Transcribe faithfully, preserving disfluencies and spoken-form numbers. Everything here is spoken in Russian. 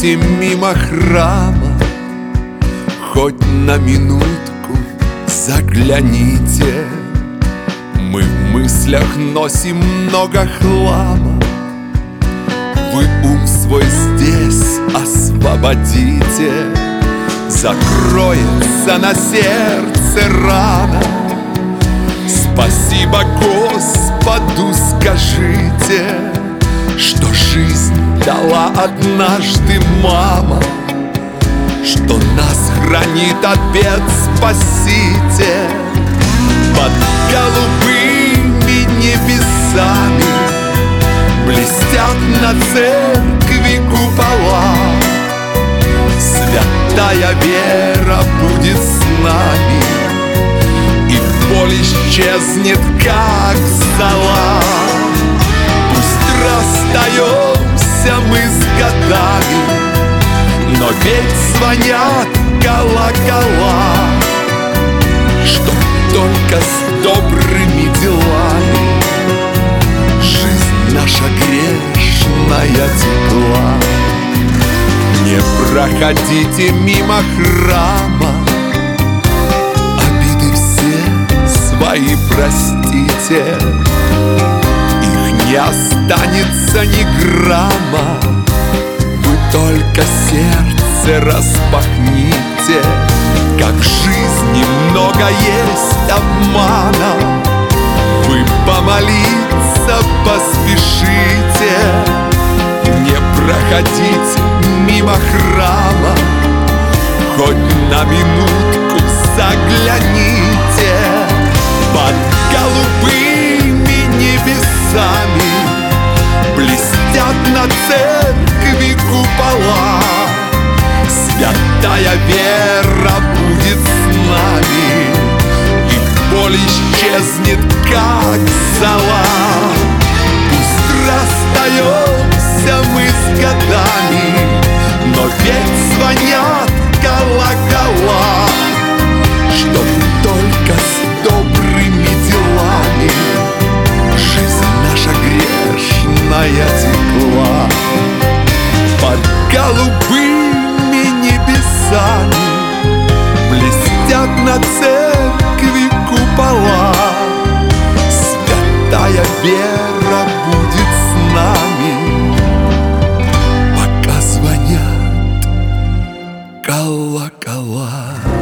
проходите мимо храма, хоть на минутку загляните. Мы в мыслях носим много хлама, вы ум свой здесь освободите. Закроется на сердце рана, спасибо Господу скажите, что жизнь дала однажды мама, что нас хранит от бед спасите. Под голубыми небесами блестят на церкви купола. Святая вера будет с нами, и боль исчезнет, как зола. Пусть расстаемся мы с годами, но ведь звонят колокола, что только с добрыми делами жизнь наша грешная текла. Не проходите мимо храма, обиды все свои простите. Их не останется ни грамма, вы только сердце распахните. Как в жизни много есть обмана, вы помолиться поспешите. Не проходите мимо храма, хоть на минутку загляните. Под голубыми небесами блестят на церкви купола. Святая вера будет с нами, и боль исчезнет, как зола. Пусть расстаемся мы с годами, но ведь звонят колокола, чтоб только с добрыми делами жизнь наша грешная текла. Под голубыми небесами блестят на церкви купола. Святая вера будет с нами, пока звонят колокола.